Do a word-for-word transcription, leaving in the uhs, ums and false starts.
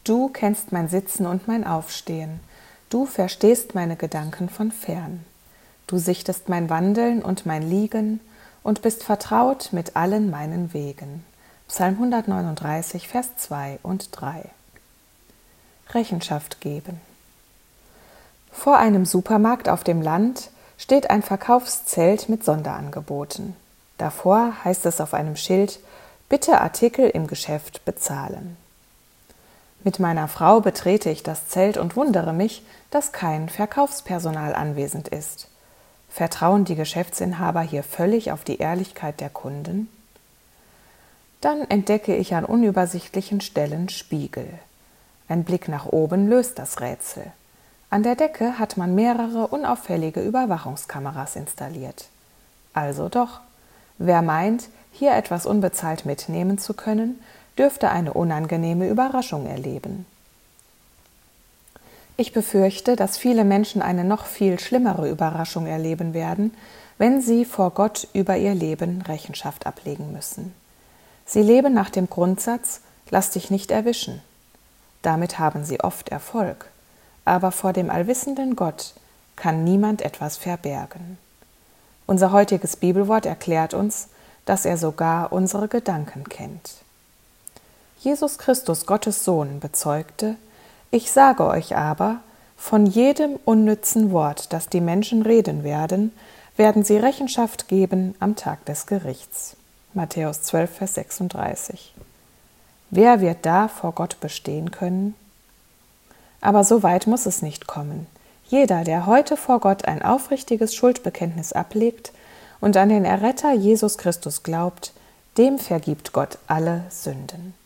Du kennst mein Sitzen und mein Aufstehen. Du verstehst meine Gedanken von fern. Du sichtest mein Wandeln und mein Liegen und bist vertraut mit allen meinen Wegen. Psalm hundertneununddreißig, Vers zwei und drei. Rechenschaft geben. Vor einem Supermarkt auf dem Land steht ein Verkaufszelt mit Sonderangeboten. Davor heißt es auf einem Schild: Bitte Artikel im Geschäft bezahlen. Mit meiner Frau betrete ich das Zelt und wundere mich, dass kein Verkaufspersonal anwesend ist. Vertrauen die Geschäftsinhaber hier völlig auf die Ehrlichkeit der Kunden? Dann entdecke ich an unübersichtlichen Stellen Spiegel. Ein Blick nach oben löst das Rätsel. An der Decke hat man mehrere unauffällige Überwachungskameras installiert. Also doch, wer meint, hier etwas unbezahlt mitnehmen zu können, dürfte eine unangenehme Überraschung erleben. Ich befürchte, dass viele Menschen eine noch viel schlimmere Überraschung erleben werden, wenn sie vor Gott über ihr Leben Rechenschaft ablegen müssen. Sie leben nach dem Grundsatz: Lass dich nicht erwischen. Damit haben sie oft Erfolg, aber vor dem allwissenden Gott kann niemand etwas verbergen. Unser heutiges Bibelwort erklärt uns, dass er sogar unsere Gedanken kennt. Jesus Christus, Gottes Sohn, bezeugte: Ich sage euch aber, von jedem unnützen Wort, das die Menschen reden werden, werden sie Rechenschaft geben am Tag des Gerichts. Matthäus zwölf, Vers sechsunddreißig. Wer wird da vor Gott bestehen können? Aber so weit muss es nicht kommen. Jeder, der heute vor Gott ein aufrichtiges Schuldbekenntnis ablegt und an den Erretter Jesus Christus glaubt, dem vergibt Gott alle Sünden.